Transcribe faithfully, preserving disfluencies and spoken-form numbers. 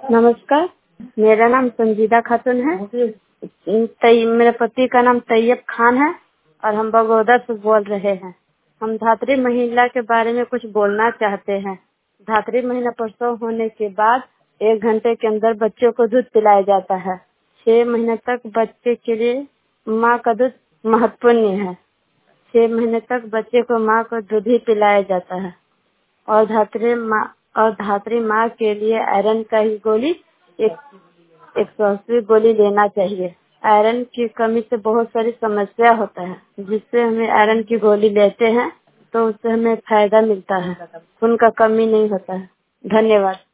नमस्कार, मेरा नाम संजीदा खातून है। तय, मेरे पति का नाम तैयब खान है और हम बगोदर से बोल रहे हैं। हम धात्री महिला के बारे में कुछ बोलना चाहते हैं। धात्री महिला प्रसव होने के बाद एक घंटे के अंदर बच्चों को दूध पिलाया जाता है। छह महीने तक बच्चे के लिए माँ का दूध महत्वपूर्ण है। छह महीने तक बच्चे को माँ को दूध ही पिलाया जाता है और धात्री माँ और धात्री माँ के लिए आयरन का ही गोली एक एक सौ अस्सी गोली लेना चाहिए। आयरन की कमी से बहुत सारी समस्या होता है, जिससे हमें आयरन की गोली लेते हैं तो उससे हमें फायदा मिलता है, खून का कमी नहीं होता है। धन्यवाद।